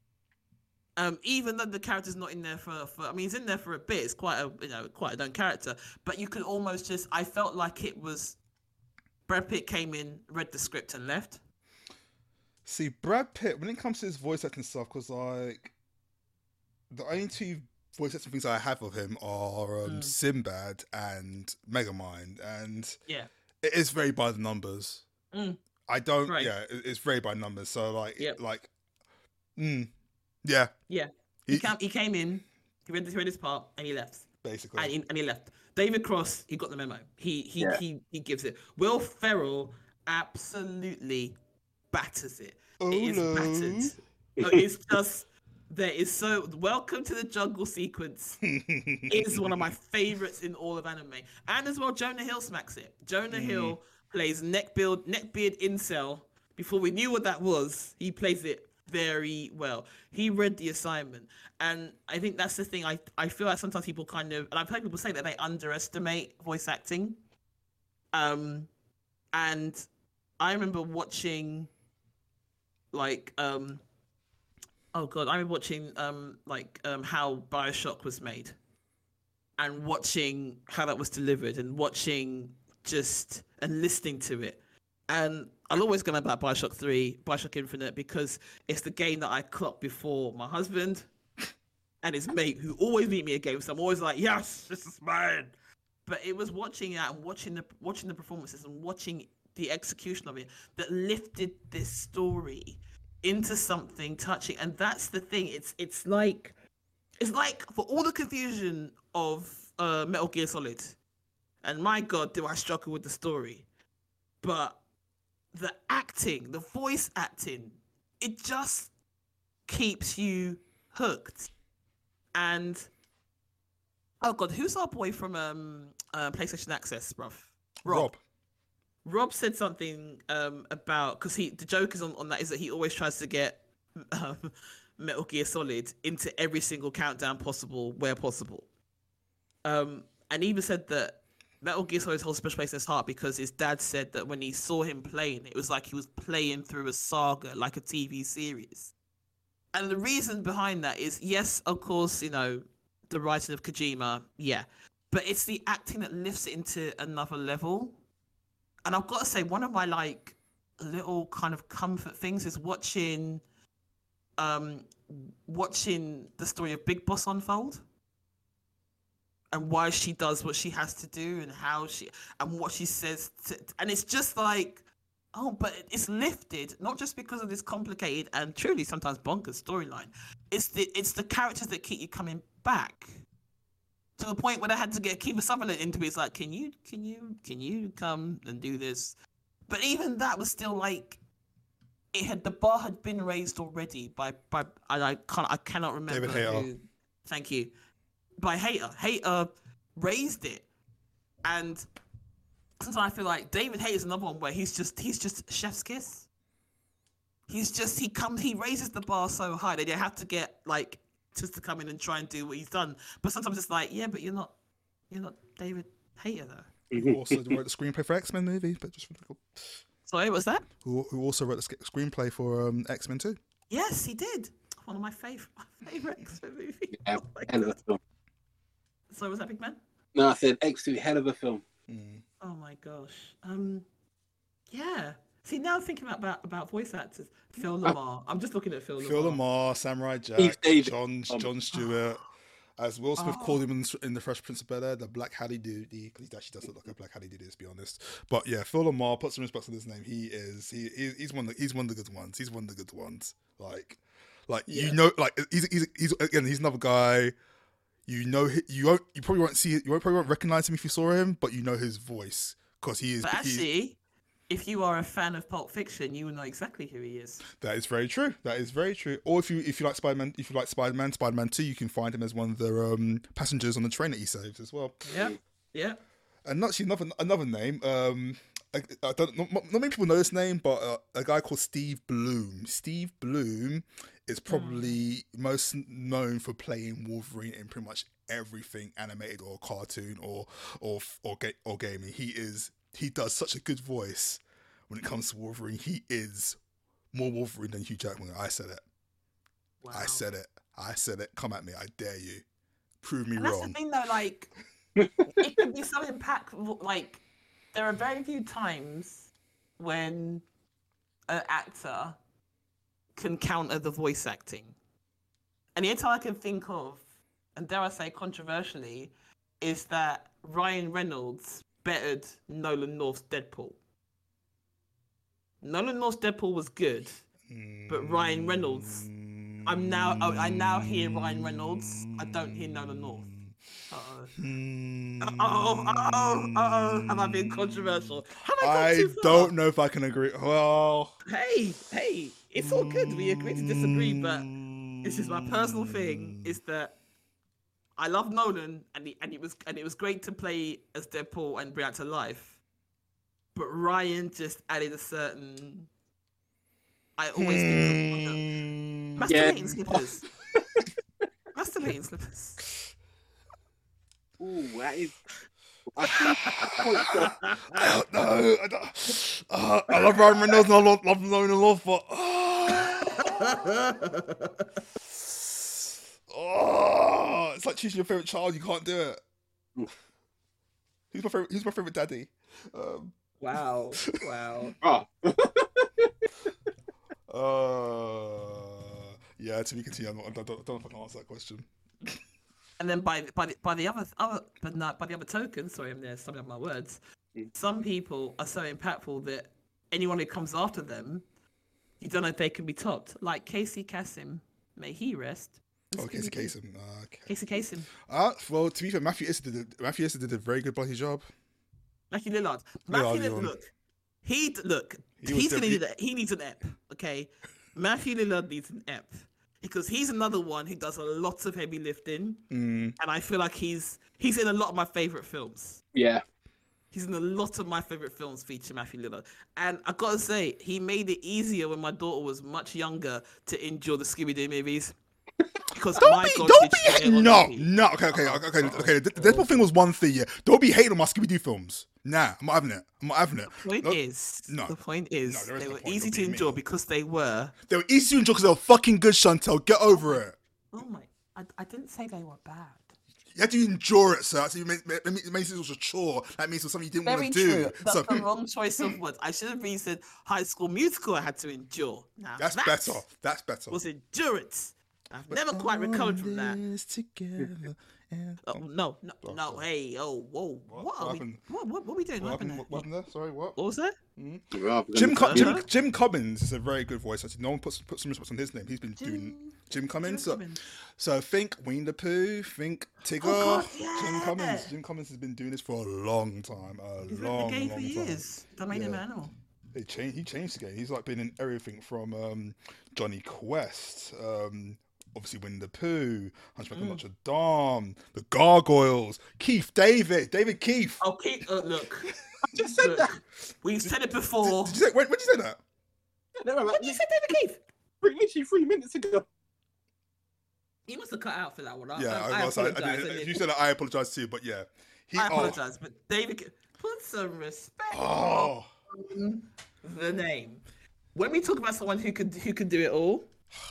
Um, even though the character's not in there for, for I mean, he's in there for a bit. It's quite a you know quite a known character, but you could almost just I felt like it was Brad Pitt came in, read the script, and left. See, Brad Pitt, when it comes to his voice acting stuff, because like the only two voice acting things I have of him are um, mm. Sinbad and Megamind, and yeah, it is very by the numbers. Mm. I don't, right. yeah, it's very by numbers. So like, yep. like, mm, yeah, yeah. He, he came, he came in, he read, he read his part, and he left. Basically, and he, and he left. David Cross, he got the memo. He he yeah. he he gives it. Will Ferrell absolutely batters it. Oh, it is no. battered. No, it's just there is so Welcome to the Jungle sequence is one of my favorites in all of anime, and as well Jonah Hill smacks it. Jonah mm. Hill plays neckbeard neckbeard incel. Before we knew what that was, he plays it very well. He read the assignment, and I think that's the thing. I I feel like sometimes people kind of, and I've heard people say that they underestimate voice acting. Um, and I remember watching. Like um, oh god, I remember watching um like um how BioShock was made, and watching how that was delivered, and watching just and listening to it, and I'll always go on about BioShock three, BioShock Infinite, because it's the game that I clocked before my husband and his mate, who always meet me at games. So I'm always like, yes, this is mine. But it was watching that and watching the watching the performances and watching the execution of it that lifted this story into something touching. And that's the thing. It's it's like it's like for all the confusion of uh, Metal Gear Solid, and my God, do I struggle with the story. But the acting, the voice acting, it just keeps you hooked. And oh God, who's our boy from um uh, PlayStation Access, bruv? Rob. Rob. Rob said something um, about, because he the joke is on, on that is that he always tries to get um, Metal Gear Solid into every single countdown possible where possible. Um, and he even said that Metal Gear Solid holds a special place in his heart because his dad said that when he saw him playing, it was like he was playing through a saga, like a T V series. And the reason behind that is, yes, of course, you know, the writing of Kojima, yeah. But it's the acting that lifts it into another level. And I've got to say, one of my like little kind of comfort things is watching, um, watching the story of Big Boss unfold. and why she does what she has to do and how she and what she says to, and it's just like, oh, but it's lifted not just because of this complicated and truly sometimes bonkers storyline. It's the it's the characters that keep you coming back to the point where they had to get Kiefer Sutherland into it. It's like, can you can you can you come and do this? But even that was still like, it had the bar had been raised already by by I, I can't I cannot remember David Hayter. who. Thank you. By Hayter. Hayter raised it, and sometimes I feel like David Hayter's another one where he's just he's just chef's kiss. He's just he comes he raises the bar so high that they have to get like just to come in and try and do what he's done. But sometimes it's like, yeah, but you're not you're not David Hayter though. Who also wrote the screenplay for X-Men movie, but just sorry, what's that? Who, who also wrote the sc- screenplay for um, X-Men two? Yes, he did. One of my favorite my favorite X-Men movies. Yeah, Oh my hell of God. a film. So was that Big Man? No, I said X two, hell of a film. Mm. Oh my gosh. Um, yeah. See, now I'm thinking about about, about voice actors. Phil Lamar. I'm just looking at Phil Lamar. Phil Lamar, Samurai Steve Jack, Davis. John Um, John Stewart. As Will Smith Oh. called him in, in The Fresh Prince of Bel-Air, the Black Hattie Dude, because he actually does look like a Black Hattie Dude, let's be honest. But yeah, Phil Lamar, put some respect on his name. He is, he, he he's one of the, he's one of the good ones. He's one of the good ones. Like, like Yeah. you know, like he's, he's he's again, he's another guy. You know, he- you won't, you probably won't see, you won't probably won't recognize him if you saw him, but you know his voice because he is. But he- actually, if you are a fan of Pulp Fiction, you will know exactly who he is. That is very true. That is very true. Or if you if you like Spider Man, if you like Spider Man, Spider Man Two, you can find him as one of the um, passengers on the train that he saves as well. Yeah. Yeah. And actually, another another name. Um, I, I don't. Not, not many people know this name, but uh, a guy called Steve Bloom. Steve Bloom is probably most known for playing Wolverine in pretty much everything animated or cartoon or or or, ga- or gaming. He is. He does such a good voice when it comes to Wolverine. He is more Wolverine than Hugh Jackman. I said it. Wow. I said it. I said it. Come at me. I dare you. Prove me And that's wrong. the thing, though. Like, it can be so impactful. Like, there are very few times when an actor can counter the voice acting. And the only time I can think of, and dare I say controversially, is that Ryan Reynolds bettered Nolan North's Deadpool. Nolan North's Deadpool was good, but Ryan Reynolds, I'm now, I, I now hear Ryan Reynolds. I don't hear Nolan North. Uh-oh. Uh-oh, uh-oh, uh-oh. Have I been controversial? Have I gone I too far? don't know if I can agree. Well, Hey, hey, it's all good. We agree to disagree, but it's just my personal thing is that I love Nolan, and he, and it was and it was great to play as Deadpool and bring it to life. But Ryan just added a certain. I always think of Yeah. masturbating slippers. Masturbating slippers. Ooh, that is. I think I don't know. I, don't, uh, I love Ryan Reynolds and I love, love Nolan North, but oh, it's like choosing your favorite child. You can't do it. Who's my favorite? Who's my favorite daddy? Um, Wow! Wow! oh, uh, yeah. To be continued. I'm not, I don't, I don't know if I can answer that question. And then by by the, by the other other but not by the other token, sorry, I'm there summing up my words. Some people are so impactful that anyone who comes after them, you don't know if they can be topped. Like Casey Kasem, may he rest. Oh, Casey Kasem. Uh, okay. Casey Kasem. Uh, well, to be fair, Matthew Issa did a, Matthew Issa did a very good bloody job. Matthew Lillard. Lillard, Matthew you Lillard. want- Look, he look. He was he's gonna definitely- need a, he needs an ep. Okay, Matthew Lillard needs an ep because he's another one who does a lot of heavy lifting, Mm. and I feel like he's he's in a lot of my favorite films. yeah. He's in a lot of my favorite films featuring Matthew Lillard. And I gotta say, he made it easier when my daughter was much younger to enjoy the Scooby-Doo movies. Because Don't my be, God, don't did she be, get on no, T V. no, okay, okay, okay, okay, okay. The, the Deadpool thing was one thing, yeah. Don't be hating on my Scooby-Doo films. Nah, I'm not having it. I'm not having it. The point No, is, no. the point is, No, there is they no were point. easy Don't to be enjoy mean. because they were. They were easy to enjoy because they were fucking good, Chantel. Get over it. Oh my, I, I didn't say they were bad. You had to endure it, sir. So it makes it makes- it makes it was a chore. That means it was something you didn't Very want to do. true. That's So the wrong choice of words. I should have really said High School Musical I had to endure. Now, that's that better. That's better. was endurance. I've never quite recovered from that. This together Oh, no, no, Oh, no. sorry. Hey, oh, whoa. What? What, What are we? happened? What, what, what are we doing? What What happened? happened What happened there? Sorry, what? What was that? Jim, Co- Jim, Huh? Jim Cummins is a very good voice actor. No one puts put some respect on his name. He's been Jim- doing Jim Cummins. Jim so, Cummins. so think Winnie the Pooh, think Tigger. Oh, God, Jim yeah. Cummins. Jim Cummins has been doing this for a long time. A He's been in long, the game for long time. years. That made him Yeah. an animal. He changed. He changed the game. He's like been in everything from um, Johnny Quest, um, obviously Winnie the Pooh, Hunchback of Mm. Notre Dame, The Gargoyles, Keith David, David Keith. Oh, Keith, uh, look. I just said Look, that. we've said it before. Did you say? When, when did you say that? No, no, When did you say David Keith? three, literally three minutes ago. He must have cut out for that one. I, Yeah, I, I, I was, I, I apologize. did, if you said that, I apologize too. But yeah, he. I oh, apologize, but David, Ke- put some respect Oh, on the name. When we talk about someone who could who could do it all,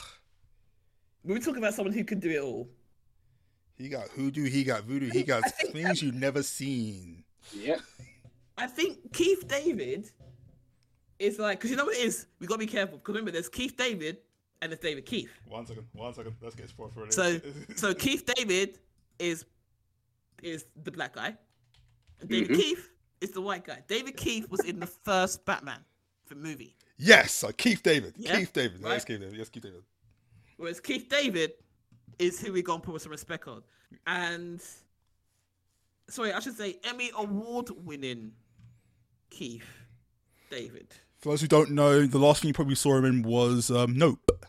when we talk about someone who could do it all, he got hoodoo. He got voodoo. He got things you've never seen. Yep. I think Keith David is like, because you know what it is? We gotta be careful. Because remember, there's Keith David and there's David Keith. One second. One second. Let's get sport for it. So, so Keith David is is the black guy. And David Mhm. Keith is the white guy. David Keith was in the first Batman the movie, Yes, so Keith David. Yeah, Keith David. right. Yes, Keith David. Yes, Keith David. whereas Keith David is who we gonna put some respect on. And sorry, I should say Emmy award winning Keith David. For those who don't know, the last thing you probably saw him in was um, Nope.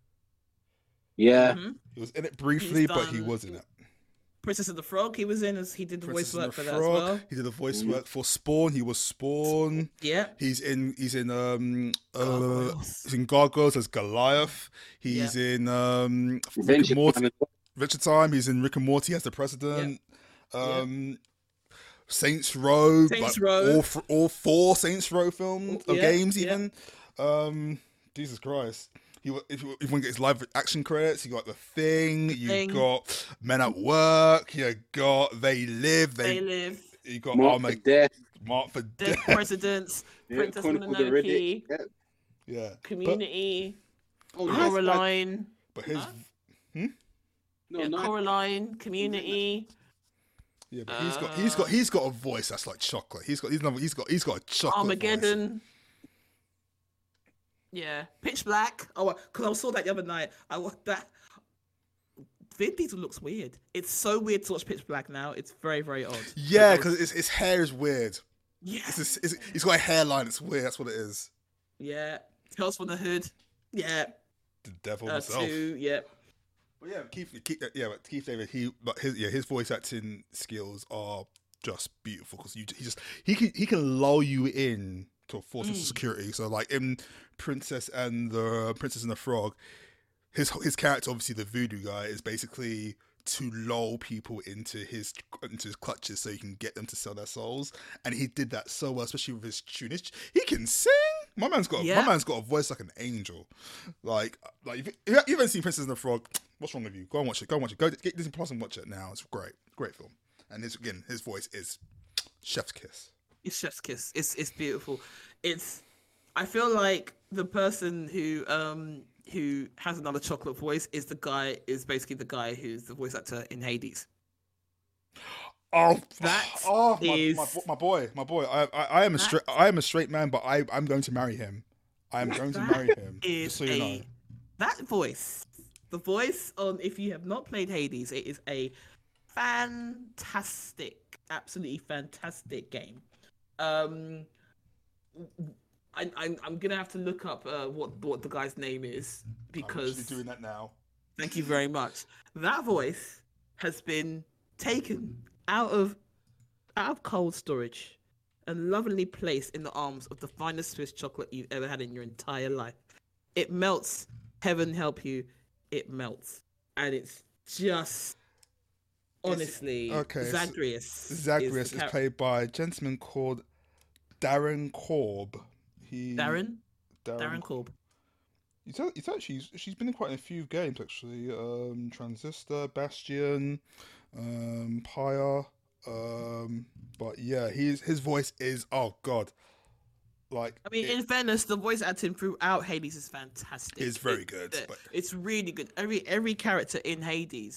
Yeah. Mhm. He was in it briefly, He's but he done- was in it. Princess and the Frog, he was in as he did the Princess voice and work the for that as Frog. well. He did the voice work for Spawn. He was Spawn. Yeah. He's in. He's in. Um. Uh, Gargoyles. he's in Gargoyles as Goliath. He's in. Um. Rick and Adventure Morty. Time as well. Adventure Time. He's in Rick and Morty as the president. Um. Saints Row. Saints like, Row. All, f- all four Saints Row films or Yeah, games yeah. even. Um. Jesus Christ. He, wa- if, you, if you want to get his live action credits, you got The Thing, you Thing. got Men at Work, you got They Live, They they, live. you got Mark for Armageddon, Death. Mark for Dead Death. Presidents, Yeah, Princess Chronicles of Mononoke, Riddick. Yeah. Yeah, but, Community, Oh, nice, like- Coraline, but his Huh? No, yeah, nice. Coraline, Community. yeah, but he's got he's got he's got a voice that's like chocolate. He's got he's not, he's got he's got a chocolate voice. Armageddon. Yeah, Pitch Black. Oh, because I saw that the other night. I watched that. Vin Diesel looks weird. It's so weird to watch Pitch Black now. It's very, very odd. Yeah, because his, his hair is weird. yeah, It's, just- it's, he's got a hairline. It's weird. That's what it is. yeah. Tales from the Hood. Yeah. The devil Uh, himself. two. Yeah. But yeah, Keith, Keith, yeah, but Keith David, he, but his, yeah, his voice acting skills are just beautiful because you, he just, he can, he can lull you in to a false sense of security. So like in Princess and the Princess and the Frog, his his character, obviously the voodoo guy, is basically to lull people into his into his clutches so he can get them to sell their souls, and he did that so well, especially with his tune. His- He can sing. My man's got Yeah. my man's got a voice like an angel. Like like if you if you haven't seen Princess and the Frog, what's wrong with you? Go and watch it. Go and watch it. Go get Disney Plus and watch it now. It's great, great film. And his again, his voice is chef's kiss. It's chef's kiss. It's it's beautiful. It's. I feel like the person who um who has another chocolate voice is the guy is basically the guy who's the voice actor in Hades. Oh, That oh, my, is- my, my boy, my boy. I, I, I am a straight, I am a straight man, but I, I'm going to marry him. I am going to marry him. Is Just so you a know. that voice, the voice on. If you have not played Hades, it is a fantastic, absolutely fantastic game. Um, I, I'm I'm gonna have to look up uh, what what the guy's name is I'm because actually doing that now. thank you very much. That voice has been taken out of out of cold storage and lovingly placed in the arms of the finest Swiss chocolate you've ever had in your entire life. It melts. Heaven help you. It melts. And it's just honestly okay, so Zagreus. Zagreus the is char- played by a gentleman called Darren Korb. He Darren? Darren, Darren Korb. It's, a- it's actually she's been in quite a few games actually. Um, Transistor, Bastion, um, Pyre. Um, but yeah, his his voice is oh god, like I mean, it- in fairness, the voice acting throughout Hades is fantastic. It's very It- good, the- but- it's really good. Every every character in Hades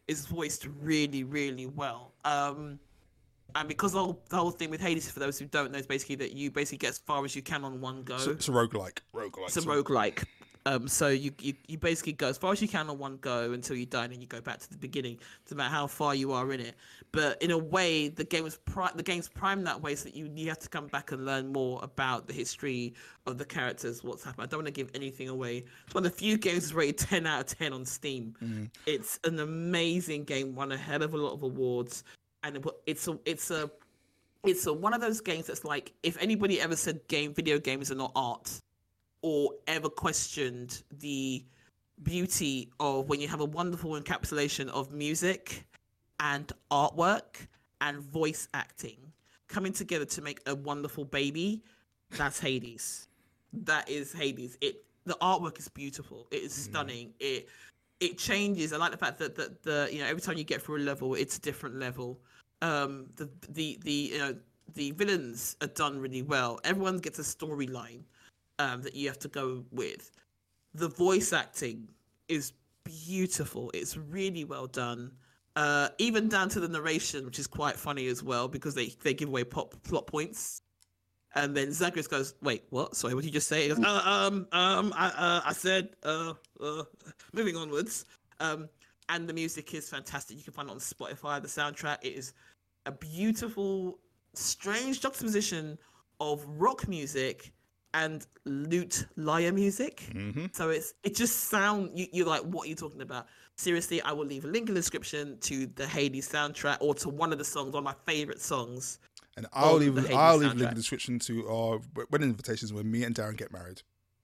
is voiced really, really well. Um, and because the whole, the whole thing with Hades, for those who don't know, is basically that you basically get as far as you can on one go. So, it's a roguelike. roguelike. It's a roguelike. Um, so you, you you basically go as far as you can on one go until you die, and then you go back to the beginning, no matter how far you are in it. But in a way, the game was pri- the game's primed that way, so that you you have to come back and learn more about the history of the characters, what's happened. I don't want to give anything away. It's one of the few games that's rated ten out of ten on Steam. Mm. It's an amazing game, won a hell of a lot of awards, and it, it's a it's a it's a, one of those games that's like, if anybody ever said game video games are not art, or ever questioned the beauty of when you have a wonderful encapsulation of music and artwork and voice acting coming together to make a wonderful baby, that's Hades. That is Hades. It the artwork is beautiful. It is stunning. Mm. It it changes. I like the fact that the, the you know every time you get through a level, it's a different level. Um, the the the you know the villains are done really well. Everyone gets a storyline Um, that you have to go with. The voice acting is beautiful. It's really well done. Uh, even down to the narration, which is quite funny as well, because they, they give away pop, plot points. And then Zagreus goes, wait, what? Sorry, what did you just say? He goes, uh, um, um, I, uh, I said, uh, uh, moving onwards. Um, and the music is fantastic. You can find it on Spotify. The soundtrack, it is a beautiful, strange juxtaposition of rock music and lute lyre music. Mm-hmm. So it's it just sound you, you're like, what are you talking about? Seriously, I will leave a link in the description to the Hades soundtrack, or to one of the songs, one of my favorite songs. And I'll leave I'll leave a link in the description to our wedding invitations when me and Darren get married.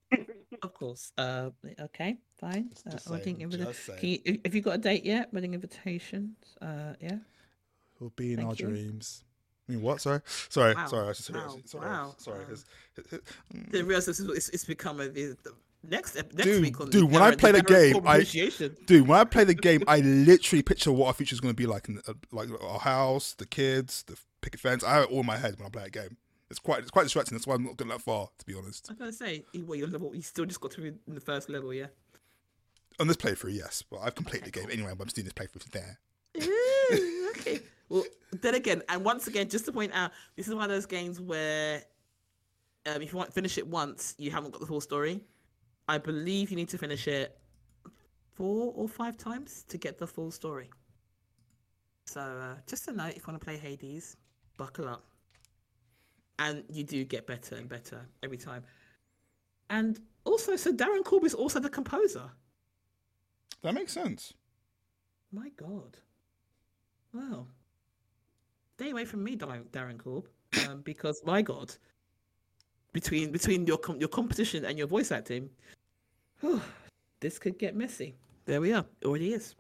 Of course. Uh, okay, fine. Uh, wedding invitation. Can you, have you got a date yet? Wedding invitations. Uh, yeah. It'll be in Thank our you. dreams. I mean, what? Sorry, sorry, Wow. sorry. I just Wow. sorry, Wow. sorry. Wow. Cause, I didn't realize this is, it's, it's become a, the next next dude, week on dude. the When I Darren- play the Darren game, Corbin I appreciation. dude. When I play the game, I literally picture what our future is going to be like in uh, like our house, the kids, the picket fence. I have it all in my head when I play a game. It's quite it's quite distracting. That's why I'm not going that far, to be honest. I was gonna say, well, your level, you still just got to be in the first level, yeah. On this playthrough, yes, but I've completed the game anyway. But I'm still doing this playthrough there. Ooh, okay. Well, then again, and once again, just to point out, this is one of those games where um, if you want to finish it once, you haven't got the full story. I believe you need to finish it four or five times to get the full story. So uh, just a note, if you want to play Hades, buckle up. And you do get better and better every time. And also, so Darren Korb is also the composer. That makes sense. My God. Wow. Stay away from me, Dar- Darren Korb, um, because my God, between between your com- your competition and your voice acting, whew, this could get messy. There we are. It already is.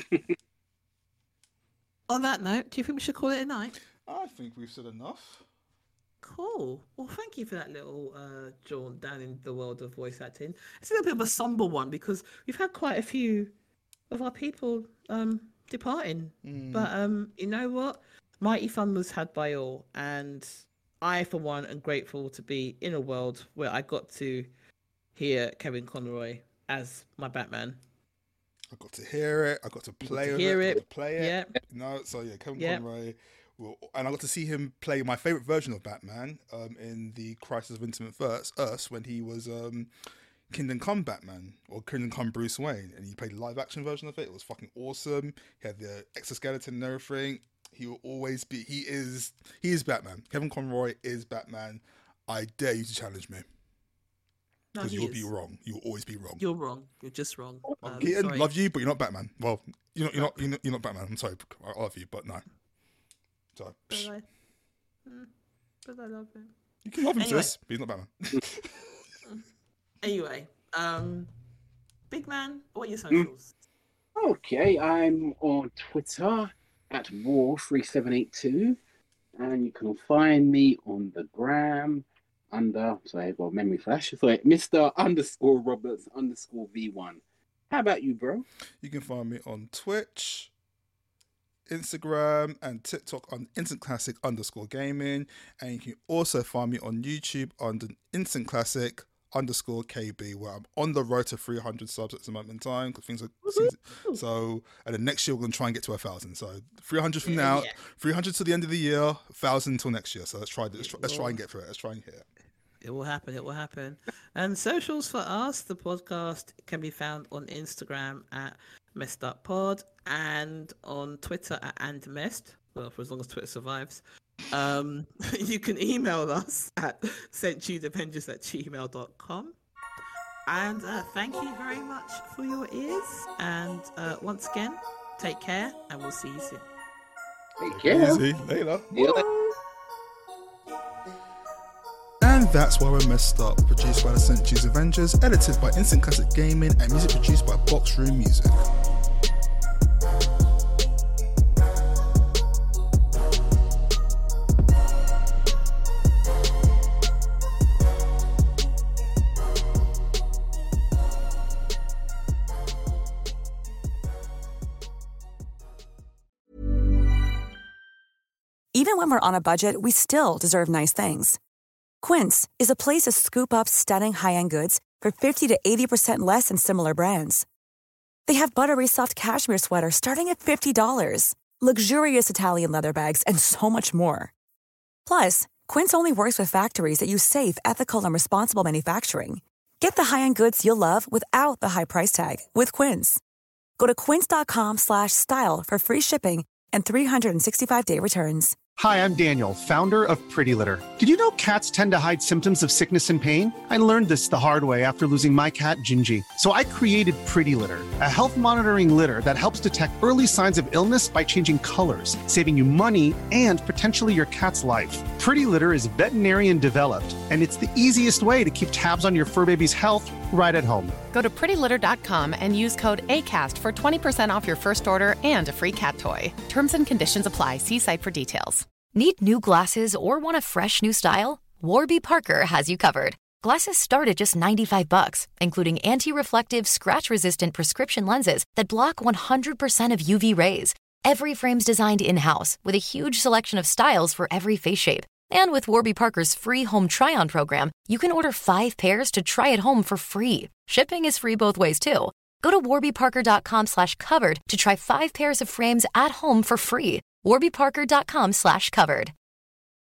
On that note, do you think we should call it a night? I think we've said enough. Cool. Well, thank you for that little uh, jaunt down in the world of voice acting. It's a little bit of a somber one because we've had quite a few of our people um, departing. Mm. But um, you know what? Mighty fun was had by all. And I, for one, am grateful to be in a world where I got to hear Kevin Conroy as my Batman. I got to hear it. I got to play to with hear it. it. I got to play it. Yeah. No, so yeah, Kevin yeah. Conroy. Well, and I got to see him play my favorite version of Batman um, in the Crisis of Infinite Earths when he was um, Kingdom Come Batman or Kingdom Come Bruce Wayne, and he played the live action version of it. It was fucking awesome. He had the exoskeleton and everything. He will always be. He is. He is Batman. Kevin Conroy is Batman. I dare you to challenge me. Because No, you'll is. be wrong. You'll always be wrong. You're wrong. You're just wrong. Um, Um, Keaton, sorry. love you, but you're not Batman. Well, you're not. You're not. You're not, you're not Batman. I'm sorry. I love you, but no. So, But I, mm, but I love him. you can love him, Anyway. sis, but he's not Batman. Anyway, um, big man, what are your socials? Okay, I'm on Twitter at war three seven eight two, and you can find me on the gram under, sorry, I've got a memory flash, sorry, Mister underscore Roberts underscore V one. How about you, bro? You can find me on Twitch, Instagram, and TikTok on Instant Classic underscore gaming, and you can also find me on YouTube under Instant Classic underscore K B, where I'm on the road to three hundred subs at the moment in time. Cause things are, things, so, and then next year we're going to try and get to a thousand. So three hundred from now, yeah. three hundred to the end of the year, one thousand until next year. So let's try, let's try, let's try and get through it. Let's try and hit it. It will happen. It will happen. And socials for us, the podcast can be found on Instagram at Messed Up Pod and on Twitter at And Messed. Well, for as long as Twitter survives. Um, you can email us at centuryavengers at gmail dot com. And uh, thank you very much for your ears. And uh, once again, take care, and we'll see you soon. Take care. See you later. Yeah. And that's why we're Messed Up. Produced by the Centuries Avengers, edited by Instant Classic Gaming, and music produced by Box Room Music. Even when we're on a budget, we still deserve nice things. Quince is a place to scoop up stunning high-end goods for fifty to eighty percent less than similar brands. They have buttery soft cashmere sweaters starting at fifty dollars, luxurious Italian leather bags, and so much more. Plus, Quince only works with factories that use safe, ethical, and responsible manufacturing. Get the high-end goods you'll love without the high price tag with Quince. Go to quince.com slash style for free shipping and three sixty-five day returns. Hi, I'm Daniel, founder of Pretty Litter. Did you know cats tend to hide symptoms of sickness and pain? I learned this the hard way after losing my cat, Gingy. So I created Pretty Litter, a health monitoring litter that helps detect early signs of illness by changing colors, saving you money and potentially your cat's life. Pretty Litter is veterinarian developed, and it's the easiest way to keep tabs on your fur baby's health right at home. Go to pretty litter dot com and use code ACAST for twenty percent off your first order and a free cat toy. Terms and conditions apply. See site for details. Need new glasses or want a fresh new style? Warby Parker has you covered. Glasses start at just ninety-five bucks, including anti-reflective, scratch-resistant prescription lenses that block one hundred percent of U V rays. Every frame's designed in-house with a huge selection of styles for every face shape. And with Warby Parker's free home try-on program, you can order five pairs to try at home for free. Shipping is free both ways, too. Go to warby parker dot com slash covered to try five pairs of frames at home for free. warby parker dot com slash covered.